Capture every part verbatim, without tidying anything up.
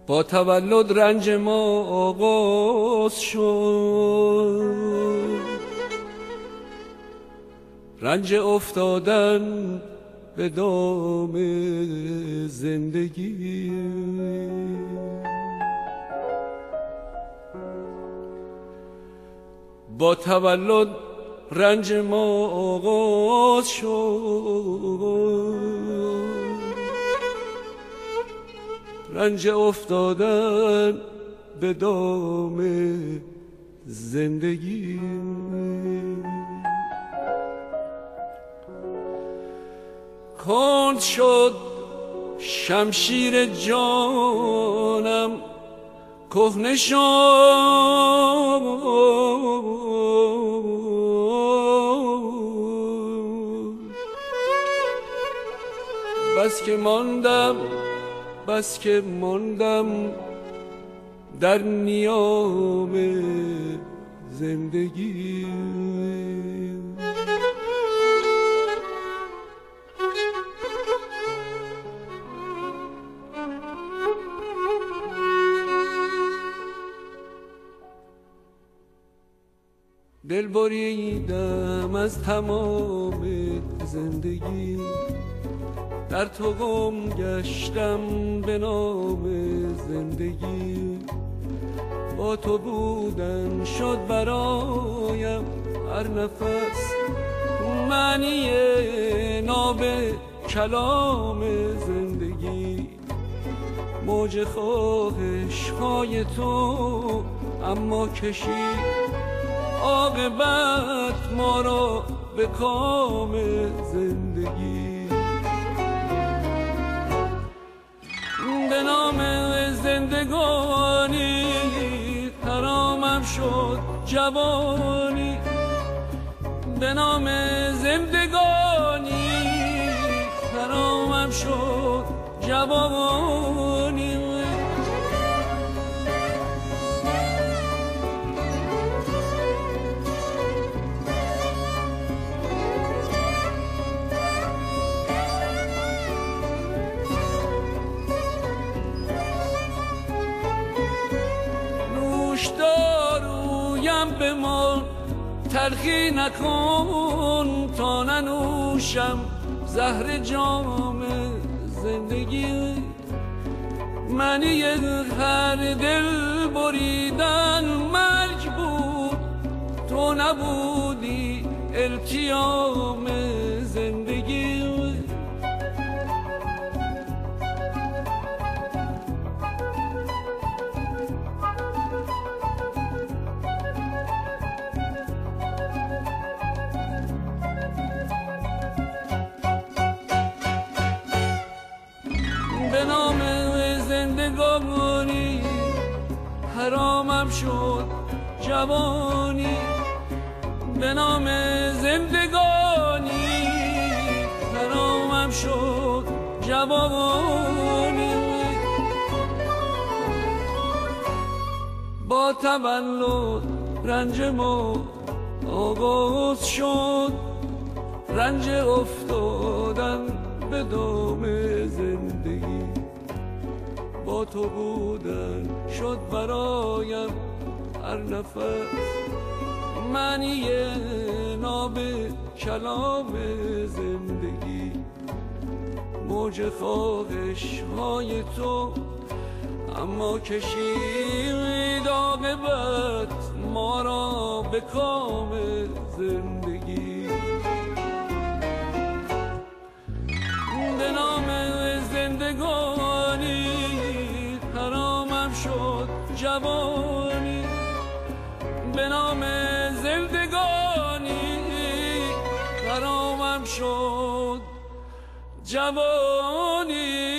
با تولد رنج ما آغاز شد، رنج افتادن به دام زندگی. با تولد رنج ما آغاز شد، رنج افتادن به دام زندگی. کند شد شمشیر جانم، کهنه شد بس که ماندم، بس که ماندم در نیام زندگی. دل بریدم از تمام زندگی، در تو گم گشتم به نام زندگی. با تو بودن شد برایم هر نفس معنی ناب کلام زندگی. موج خواهش های تو اما کشید عاقبت ما را به کام زندگی. به نام زندگانی حرامم شد جوانی، به نام زندگانی حرامم شد جوانی. دارویم بمان تلخی نکن تا ننوشم زهر جام زندگی. معنی هر دل بریدن مرگ بود، تو نبودی التیام زندگی. به نام زندگانی حرامم شد جوانی، به نام زندگانی حرامم شد جوانی. با تولد رنج ما آغاز شد، رنج افتادن به دام زندگی. با تو بودن شد برایم هر نفس معنی ناب کلام زندگی. موج خواهش های تو اما کشید عاقبت ما را به کام زندگی. به نام زندگانی حرامم شد جوانی، به نام زندگانی حرامم شد جوانی.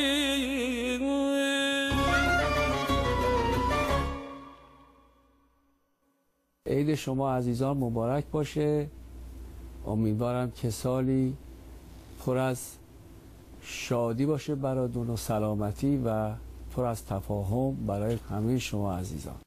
عید شما عزیزان مبارک باشه. امیدوارم که سالی پر از شادی باشه براتون و سلامتی و پر از تفاهم برای همه شما عزیزان.